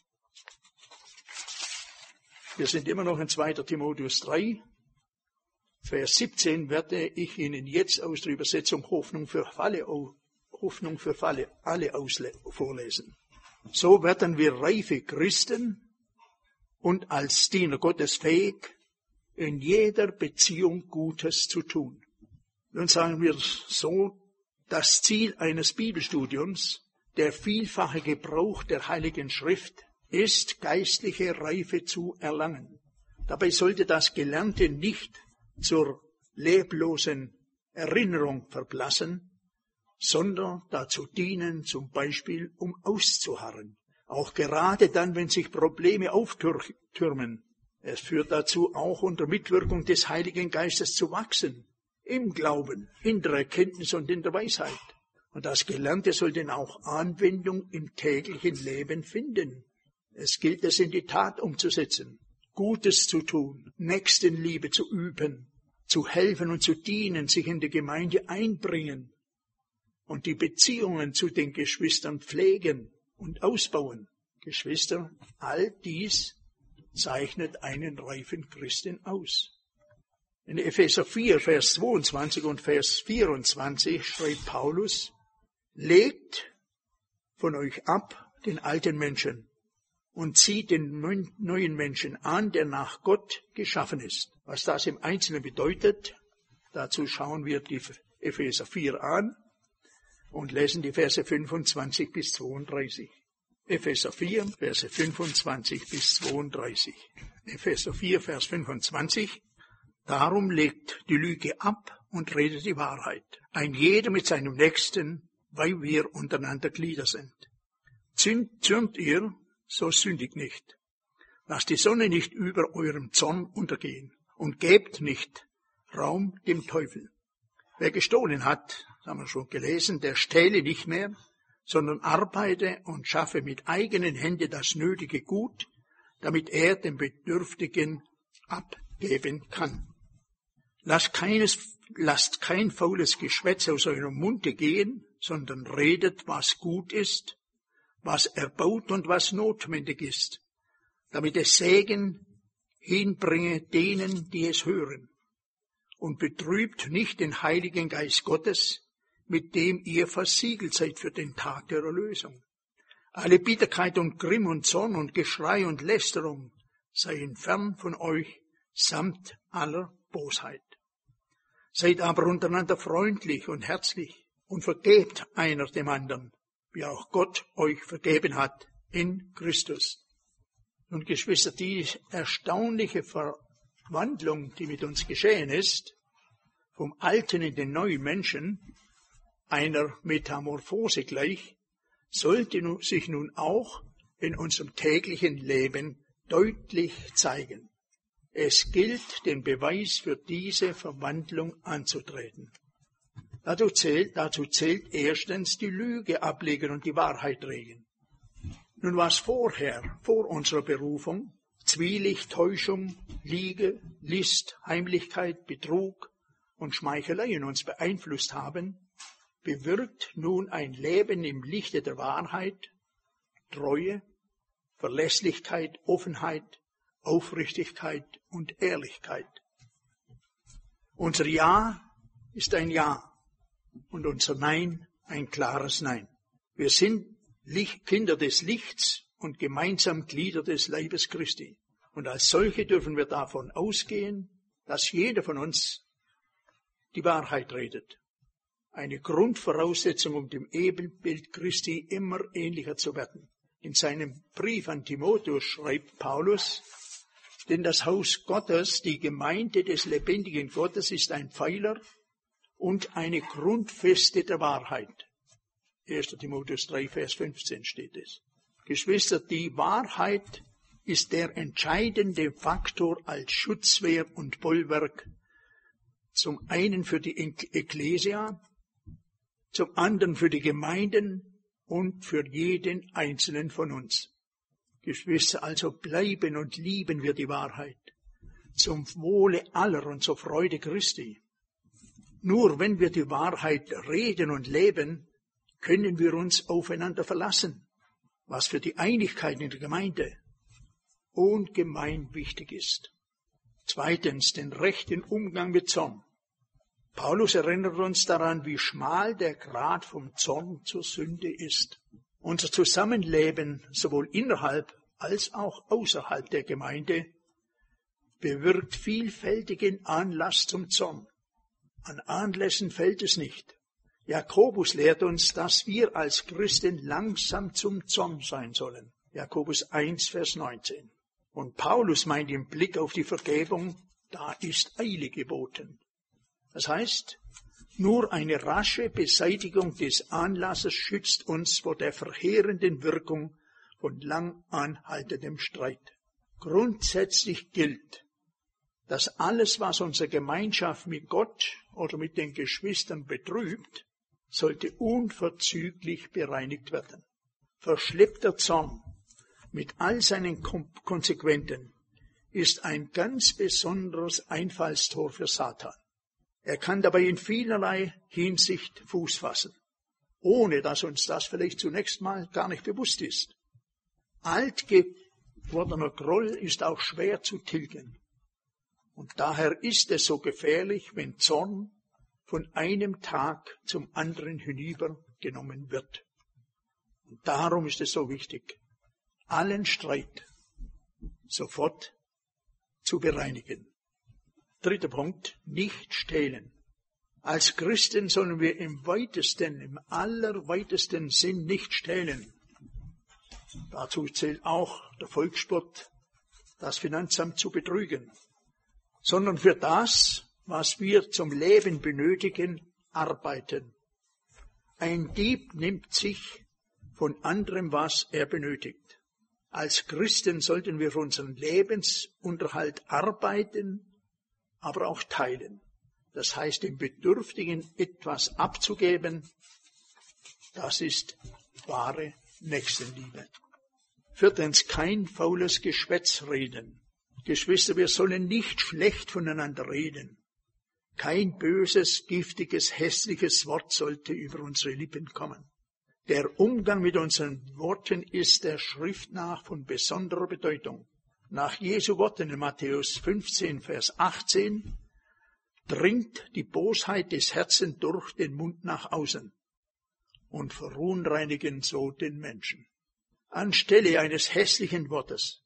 Wir sind immer noch in zweiter Timotheus drei. Vers siebzehn werde ich Ihnen jetzt aus der Übersetzung Hoffnung für alle, Hoffnung für alle, alle ausle- vorlesen. So werden wir reife Christen und als Diener Gottes fähig, in jeder Beziehung Gutes zu tun. Nun sagen wir so, das Ziel eines Bibelstudiums, der vielfache Gebrauch der Heiligen Schrift, ist, geistliche Reife zu erlangen. Dabei sollte das Gelernte nicht zur leblosen Erinnerung verblassen, sondern dazu dienen, zum Beispiel, um auszuharren. Auch gerade dann, wenn sich Probleme auftürmen. Es führt dazu, auch unter Mitwirkung des Heiligen Geistes zu wachsen. Im Glauben, in der Erkenntnis und in der Weisheit. Und das Gelernte soll denn auch Anwendung im täglichen Leben finden. Es gilt, es in die Tat umzusetzen, Gutes zu tun, Nächstenliebe zu üben, zu helfen und zu dienen, sich in die Gemeinde einbringen und die Beziehungen zu den Geschwistern pflegen und ausbauen. Geschwister, all dies zeichnet einen reifen Christen aus. In Epheser vier, Vers zweiundzwanzig und Vers vierundzwanzig schreibt Paulus, legt von euch ab den alten Menschen und zieht den neuen Menschen an, der nach Gott geschaffen ist. Was das im Einzelnen bedeutet, dazu schauen wir die Epheser vier an und lesen die Verse fünfundzwanzig bis zweiunddreißig. Epheser vier, Verse fünfundzwanzig bis zweiunddreißig. Epheser vier, Vers fünfundzwanzig. Darum legt die Lüge ab und redet die Wahrheit. Ein jeder mit seinem Nächsten, weil wir untereinander Glieder sind. Zürnt ihr, so sündigt nicht. Lasst die Sonne nicht über eurem Zorn untergehen und gebt nicht Raum dem Teufel. Wer gestohlen hat, das haben wir schon gelesen, der stehle nicht mehr, sondern arbeite und schaffe mit eigenen Händen das nötige Gut, damit er dem Bedürftigen abgeben kann. Lasst, keines, lasst kein faules Geschwätz aus eurem Munde gehen, sondern redet, was gut ist, was erbaut und was notwendig ist, damit es Segen hinbringe denen, die es hören. Und betrübt nicht den Heiligen Geist Gottes, mit dem ihr versiegelt seid für den Tag der Erlösung. Alle Bitterkeit und Grimm und Zorn und Geschrei und Lästerung seien fern von euch, samt aller Bosheit. Seid aber untereinander freundlich und herzlich und vergebt einer dem anderen, wie auch Gott euch vergeben hat in Christus. Und Geschwister, die erstaunliche Verwandlung, die mit uns geschehen ist, vom alten in den neuen Menschen, einer Metamorphose gleich, sollte sich nun auch in unserem täglichen Leben deutlich zeigen. Es gilt, den Beweis für diese Verwandlung anzutreten. Dazu zählt, dazu zählt erstens die Lüge ablegen und die Wahrheit reden. Nun was vorher, vor unserer Berufung, Zwielicht, Täuschung, Liege, List, Heimlichkeit, Betrug und Schmeichelei in uns beeinflusst haben, bewirkt nun ein Leben im Lichte der Wahrheit, Treue, Verlässlichkeit, Offenheit, Aufrichtigkeit und Ehrlichkeit. Unser Ja ist ein Ja und unser Nein ein klares Nein. Wir sind Licht, Kinder des Lichts und gemeinsam Glieder des Leibes Christi. Und als solche dürfen wir davon ausgehen, dass jeder von uns die Wahrheit redet. Eine Grundvoraussetzung, um dem Ebenbild Christi immer ähnlicher zu werden. In seinem Brief an Timotheus schreibt Paulus, denn das Haus Gottes, die Gemeinde des lebendigen Gottes, ist ein Pfeiler und eine Grundfeste der Wahrheit. erster Timotheus drei, Vers fünfzehn steht es. Geschwister, die Wahrheit ist der entscheidende Faktor als Schutzwehr und Bollwerk, zum einen für die Ekklesia, zum anderen für die Gemeinden und für jeden Einzelnen von uns. Geschwister, also bleiben und lieben wir die Wahrheit, zum Wohle aller und zur Freude Christi. Nur wenn wir die Wahrheit reden und leben, können wir uns aufeinander verlassen, was für die Einigkeit in der Gemeinde ungemein wichtig ist. Zweitens, den rechten Umgang mit Zorn. Paulus erinnert uns daran, wie schmal der Grat vom Zorn zur Sünde ist. Unser Zusammenleben, sowohl innerhalb als auch außerhalb der Gemeinde, bewirkt vielfältigen Anlass zum Zorn. An Anlässen fällt es nicht. Jakobus lehrt uns, dass wir als Christen langsam zum Zorn sein sollen. Jakobus eins, Vers neunzehn. Und Paulus meint im Blick auf die Vergebung, da ist Eile geboten. Das heißt, nur eine rasche Beseitigung des Anlasses schützt uns vor der verheerenden Wirkung von lang anhaltendem Streit. Grundsätzlich gilt, dass alles, was unsere Gemeinschaft mit Gott oder mit den Geschwistern betrübt, sollte unverzüglich bereinigt werden. Verschleppter Zorn mit all seinen Konsequenzen ist ein ganz besonderes Einfallstor für Satan. Er kann dabei in vielerlei Hinsicht Fuß fassen, ohne dass uns das vielleicht zunächst mal gar nicht bewusst ist. Alt gewordener Groll ist auch schwer zu tilgen. Und daher ist es so gefährlich, wenn Zorn von einem Tag zum anderen hinübergenommen wird. Und darum ist es so wichtig, allen Streit sofort zu bereinigen. Dritter Punkt, nicht stehlen. Als Christen sollen wir im weitesten, im allerweitesten Sinn nicht stehlen. Dazu zählt auch der Volksspott, das Finanzamt zu betrügen, sondern für das, was wir zum Leben benötigen, arbeiten. Ein Dieb nimmt sich von anderem, was er benötigt. Als Christen sollten wir für unseren Lebensunterhalt arbeiten, aber auch teilen. Das heißt, dem Bedürftigen etwas abzugeben, das ist wahre Nächstenliebe. Viertens, kein faules Geschwätz reden. Geschwister, wir sollen nicht schlecht voneinander reden. Kein böses, giftiges, hässliches Wort sollte über unsere Lippen kommen. Der Umgang mit unseren Worten ist der Schrift nach von besonderer Bedeutung. Nach Jesu Worten in Matthäus fünfzehn, Vers achtzehn, dringt die Bosheit des Herzens durch den Mund nach außen und verunreinigen so den Menschen. Anstelle eines hässlichen Wortes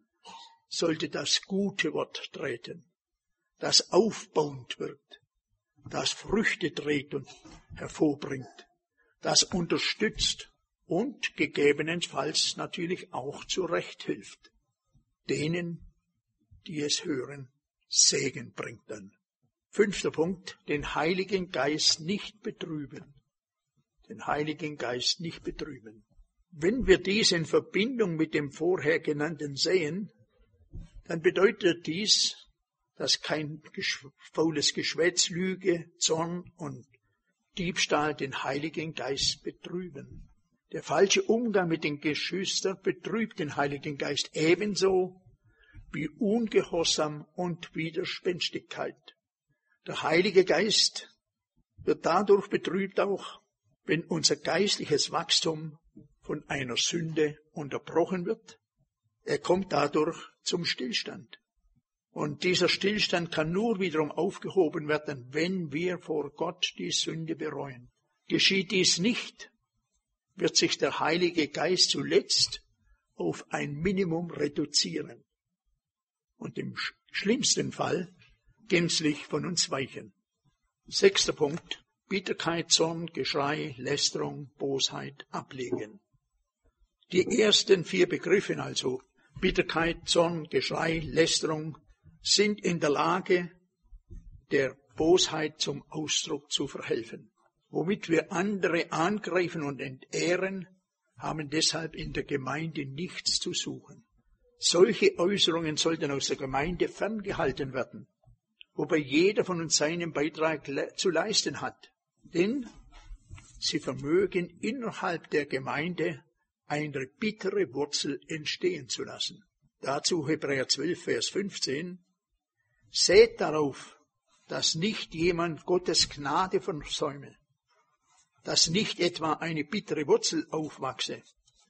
sollte das gute Wort treten, das aufbauend wirkt, das Früchte trägt und hervorbringt, das unterstützt und gegebenenfalls natürlich auch zurechthilft. Denen, die es hören, Segen bringt dann. Fünfter Punkt, den Heiligen Geist nicht betrüben. Den Heiligen Geist nicht betrüben. Wenn wir dies in Verbindung mit dem vorher genannten sehen, dann bedeutet dies, dass kein faules Geschwätz, Lüge, Zorn und Diebstahl den Heiligen Geist betrüben. Der falsche Umgang mit den Geschwistern betrübt den Heiligen Geist ebenso wie Ungehorsam und Widerspenstigkeit. Der Heilige Geist wird dadurch betrübt auch, wenn unser geistliches Wachstum von einer Sünde unterbrochen wird. Er kommt dadurch zum Stillstand. Und dieser Stillstand kann nur wiederum aufgehoben werden, wenn wir vor Gott die Sünde bereuen. Geschieht dies nicht, wird sich der Heilige Geist zuletzt auf ein Minimum reduzieren und im schlimmsten Fall gänzlich von uns weichen. Sechster Punkt, Bitterkeit, Zorn, Geschrei, Lästerung, Bosheit ablegen. Die ersten vier Begriffe, also Bitterkeit, Zorn, Geschrei, Lästerung, sind in der Lage, der Bosheit zum Ausdruck zu verhelfen. Womit wir andere angreifen und entehren, haben deshalb in der Gemeinde nichts zu suchen. Solche Äußerungen sollten aus der Gemeinde ferngehalten werden, wobei jeder von uns seinen Beitrag le- zu leisten hat. Denn sie vermögen innerhalb der Gemeinde eine bittere Wurzel entstehen zu lassen. Dazu Hebräer zwölf, Vers fünfzehn. Seht darauf, dass nicht jemand Gottes Gnade versäume, dass nicht etwa eine bittere Wurzel aufwachse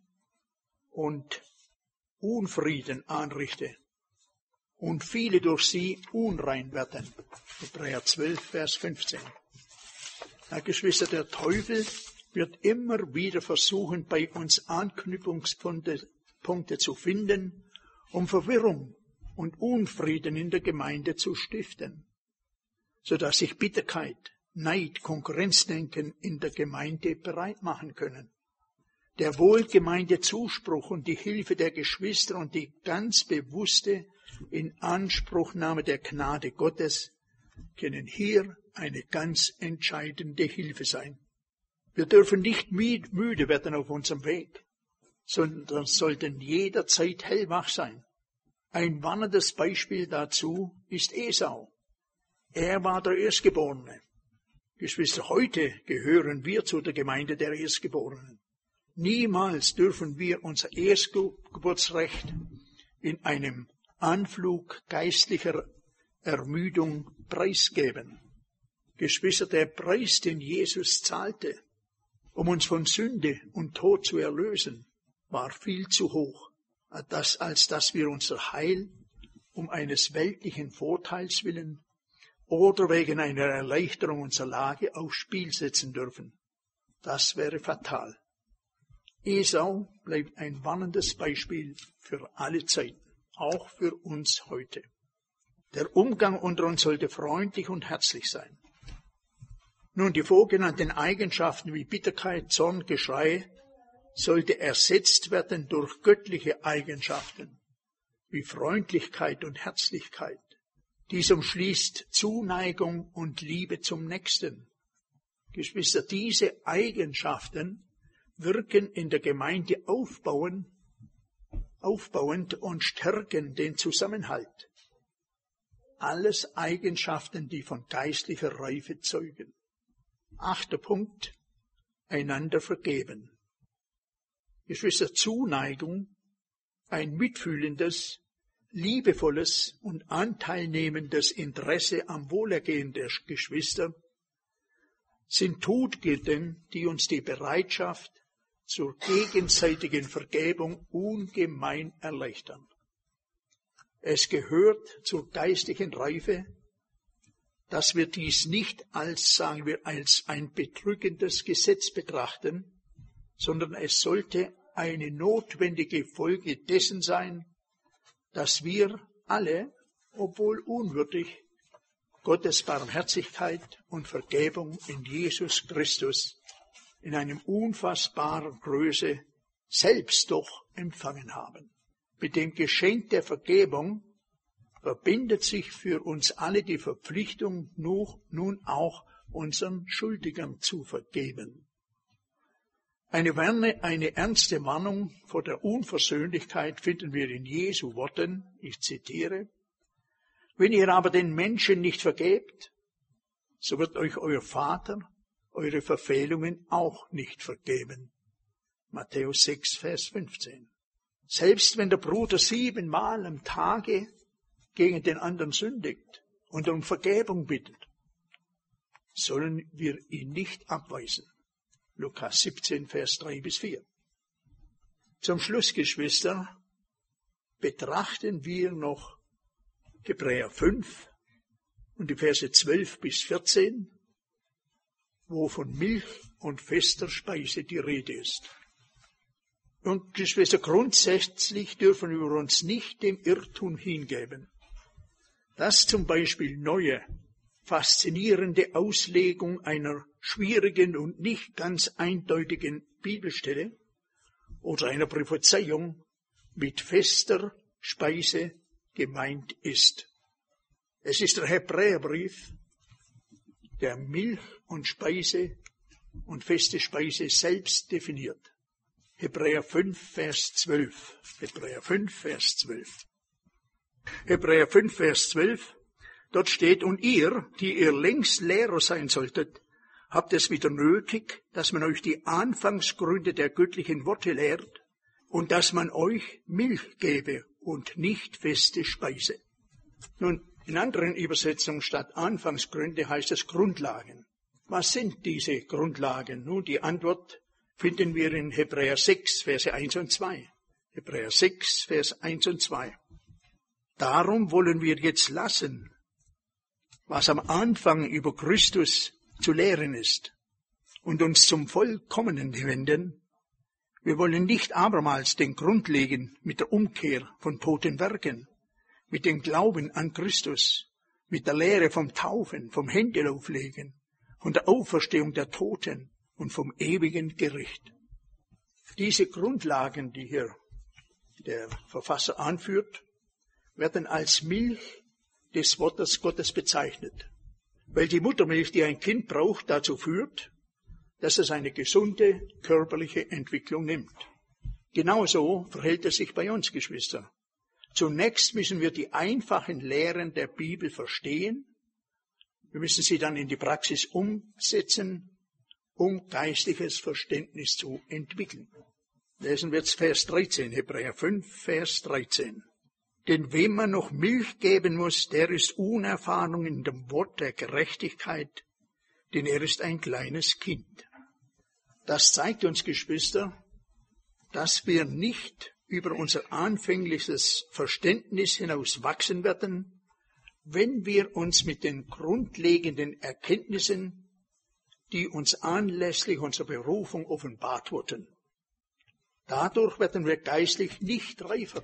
und Unfrieden anrichte und viele durch sie unrein werden. Hebräer zwölf, Vers fünfzehn. Herr Geschwister, der Teufel wird immer wieder versuchen, bei uns Anknüpfungspunkte Punkte zu finden, um Verwirrung und Unfrieden in der Gemeinde zu stiften, sodass sich Bitterkeit, Neid, Konkurrenzdenken in der Gemeinde bereit machen können. Der wohlgemeinte Zuspruch und die Hilfe der Geschwister und die ganz bewusste Inanspruchnahme der Gnade Gottes können hier eine ganz entscheidende Hilfe sein. Wir dürfen nicht müde werden auf unserem Weg, sondern sollten jederzeit hellwach sein. Ein warnendes Beispiel dazu ist Esau. Er war der Erstgeborene. Geschwister, heute gehören wir zu der Gemeinde der Erstgeborenen. Niemals dürfen wir unser Erstgeburtsrecht in einem Anflug geistlicher Ermüdung preisgeben. Geschwister, der Preis, den Jesus zahlte, um uns von Sünde und Tod zu erlösen, war viel zu hoch, als, als dass wir unser Heil um eines weltlichen Vorteils willen oder wegen einer Erleichterung unserer Lage aufs Spiel setzen dürfen. Das wäre fatal. Esau bleibt ein warnendes Beispiel für alle Zeiten, auch für uns heute. Der Umgang unter uns sollte freundlich und herzlich sein. Nun, die vorgenannten Eigenschaften wie Bitterkeit, Zorn, Geschrei sollte ersetzt werden durch göttliche Eigenschaften wie Freundlichkeit und Herzlichkeit. Dies umschließt Zuneigung und Liebe zum Nächsten. Geschwister, diese Eigenschaften wirken in der Gemeinde aufbauend, aufbauend und stärken den Zusammenhalt. Alles Eigenschaften, die von geistlicher Reife zeugen. Achter Punkt, einander vergeben. Geschwister, Zuneigung, ein mitfühlendes, liebevolles und anteilnehmendes Interesse am Wohlergehen der Geschwister sind Tugenden, die uns die Bereitschaft zur gegenseitigen Vergebung ungemein erleichtern. Es gehört zur geistlichen Reife, dass wir dies nicht als, sagen wir, als ein bedrückendes Gesetz betrachten, sondern es sollte eine notwendige Folge dessen sein, dass wir alle, obwohl unwürdig, Gottes Barmherzigkeit und Vergebung in Jesus Christus in einem unfassbaren Größe selbst doch empfangen haben. Mit dem Geschenk der Vergebung verbindet sich für uns alle die Verpflichtung, nun auch unseren Schuldigern zu vergeben. Eine, Warne, eine ernste Warnung vor der Unversöhnlichkeit finden wir in Jesu Worten, ich zitiere, wenn ihr aber den Menschen nicht vergebt, so wird euch euer Vater eure Verfehlungen auch nicht vergeben. Matthäus sechs, Vers fünfzehn. Selbst wenn der Bruder siebenmal am Tage gegen den anderen sündigt und um Vergebung bittet, sollen wir ihn nicht abweisen. Lukas siebzehn, Vers drei bis vier. Zum Schluss, Geschwister, betrachten wir noch Hebräer fünf und die Verse zwölf bis vierzehn, wo von Milch und fester Speise die Rede ist. Und Geschwister, grundsätzlich dürfen wir uns nicht dem Irrtum hingeben, dass zum Beispiel neue, faszinierende Auslegung einer schwierigen und nicht ganz eindeutigen Bibelstelle oder einer Prophezeiung mit fester Speise gemeint ist. Es ist der Hebräerbrief, der Milch und Speise und feste Speise selbst definiert. Hebräer fünf, Vers zwölf. Hebräer fünf, Vers zwölf. Hebräer fünf, Vers zwölf. Dort steht, und ihr, die ihr längst Lehrer sein solltet, habt es wieder nötig, dass man euch die Anfangsgründe der göttlichen Worte lehrt und dass man euch Milch gebe und nicht feste Speise. Nun, in anderen Übersetzungen statt Anfangsgründe heißt es Grundlagen. Was sind diese Grundlagen? Nun, die Antwort finden wir in Hebräer sechs, Verse eins und zwei. Hebräer sechs, Vers eins und zwei. Darum wollen wir jetzt lassen, was am Anfang über Christus zu lehren ist, und uns zum Vollkommenen wenden. Wir wollen nicht abermals den Grund legen mit der Umkehr von toten Werken, mit dem Glauben an Christus, mit der Lehre vom Taufen, vom Händeauflegen, von der Auferstehung der Toten und vom ewigen Gericht. Diese Grundlagen, die hier der Verfasser anführt, werden als Milch des Wortes Gottes bezeichnet, weil die Muttermilch, die ein Kind braucht, dazu führt, dass es eine gesunde körperliche Entwicklung nimmt. Genauso verhält es sich bei uns, Geschwister. Zunächst müssen wir die einfachen Lehren der Bibel verstehen. Wir müssen sie dann in die Praxis umsetzen, um geistliches Verständnis zu entwickeln. Lesen wir jetzt Vers dreizehn, Hebräer fünf, Vers dreizehn. Denn wem man noch Milch geben muss, der ist unerfahren in dem Wort der Gerechtigkeit, denn er ist ein kleines Kind. Das zeigt uns, Geschwister, dass wir nicht über unser anfängliches Verständnis hinaus wachsen werden, wenn wir uns mit den grundlegenden Erkenntnissen, die uns anlässlich unserer Berufung offenbart wurden. Dadurch werden wir geistlich nicht reifer.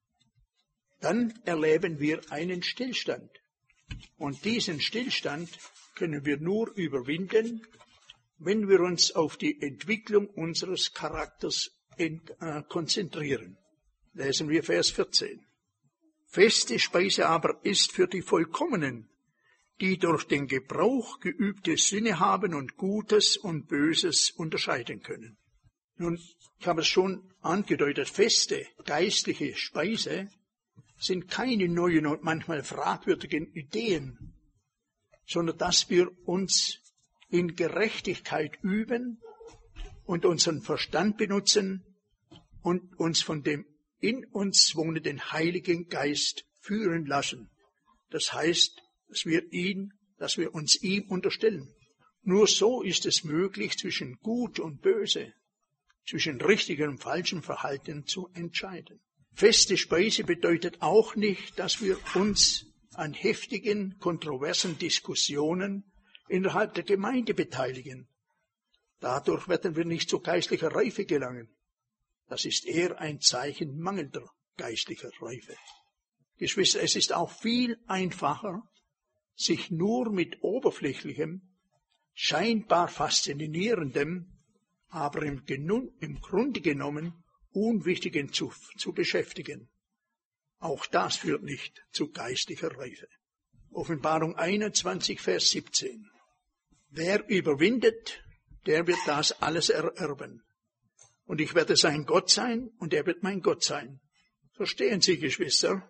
Dann erleben wir einen Stillstand. Und diesen Stillstand können wir nur überwinden, wenn wir uns auf die Entwicklung unseres Charakters ent, äh, konzentrieren. Lesen wir Vers vierzehn. Feste Speise aber ist für die Vollkommenen, die durch den Gebrauch geübte Sinne haben und Gutes und Böses unterscheiden können. Nun, ich habe es schon angedeutet, feste geistliche Speise sind keine neuen und manchmal fragwürdigen Ideen, sondern dass wir uns in Gerechtigkeit üben und unseren Verstand benutzen und uns von dem in uns wohnenden Heiligen Geist führen lassen. Das heißt, dass wir ihn, dass wir uns ihm unterstellen. Nur so ist es möglich, zwischen Gut und Böse, zwischen richtigem und falschem Verhalten zu entscheiden. Feste Speise bedeutet auch nicht, dass wir uns an heftigen, kontroversen Diskussionen innerhalb der Gemeinde beteiligen. Dadurch werden wir nicht zu geistlicher Reife gelangen. Das ist eher ein Zeichen mangelnder geistlicher Reife. Geschwister, es ist auch viel einfacher, sich nur mit oberflächlichem, scheinbar faszinierendem, aber im, Genu- im Grunde genommen Unwichtigen zu, zu beschäftigen. Auch das führt nicht zu geistlicher Reife. Offenbarung einundzwanzig, Vers siebzehn. Wer überwindet, der wird das alles ererben. Und ich werde sein Gott sein, und er wird mein Gott sein. Verstehen Sie, Geschwister?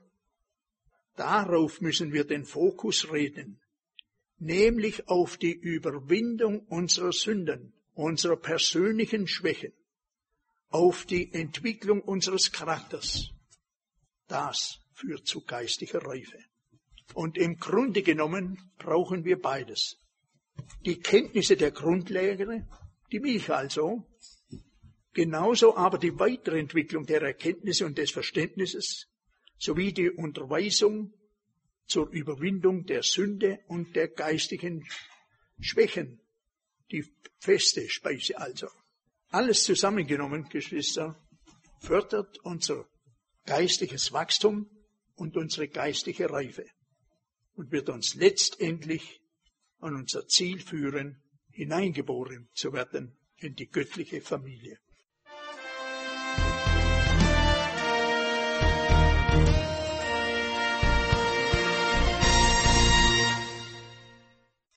Darauf müssen wir den Fokus reden, nämlich auf die Überwindung unserer Sünden, unserer persönlichen Schwächen, auf die Entwicklung unseres Charakters. Das führt zu geistlicher Reife. Und im Grunde genommen brauchen wir beides. Die Kenntnisse der Grundlehre, die Milch also, genauso aber die Weiterentwicklung der Erkenntnisse und des Verständnisses, sowie die Unterweisung zur Überwindung der Sünde und der geistigen Schwächen, die feste Speise also. Alles zusammengenommen, Geschwister, fördert unser geistliches Wachstum und unsere geistliche Reife und wird uns letztendlich an unser Ziel führen, hineingeboren zu werden in die göttliche Familie.